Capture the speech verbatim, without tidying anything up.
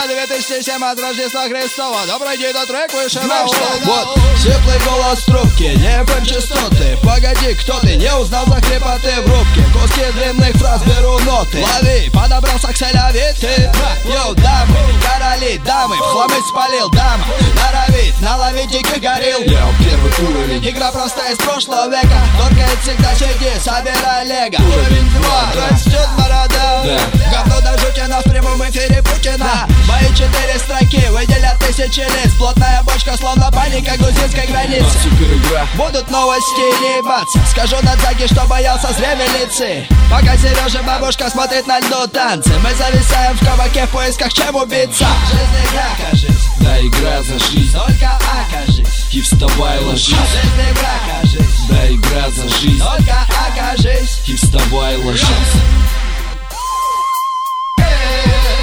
две тысячи семь от Рождества Христова. Да пройди до трек выше на Вот, светлый голос трубки, не эф эм частоты. Погоди, кто ты, не узнал за хрипоты в рубке. Куски длинных фраз беру ноты. Лови, подобрался к селявиты. Йоу, дамы, короли, дамы, в хламы спалил, дама. Норовит, наловить диких горил. Я первый уровень. Игра простая из прошлого века. Торкает всегда сиди, собирай лего. Уровень два, растет борода. Говно до жути, но в прямом эфире Путина. Мои четыре строки выделят тысячи лиц. Плотная бочка, словно паника грузинской границы. Будут новости не ебаться. Скажу Надзаги, что боялся зря милиции. Пока Сережа бабушка смотрит на льду танцы, мы зависаем в кабаке в поисках, чем убиться. Жизнь игра, кажись. Да, игра за жизнь. Только окажись и вставай, ложись. Жизнь игра, кажись. Да, игра за жизнь. Только окажись и вставай, ложись.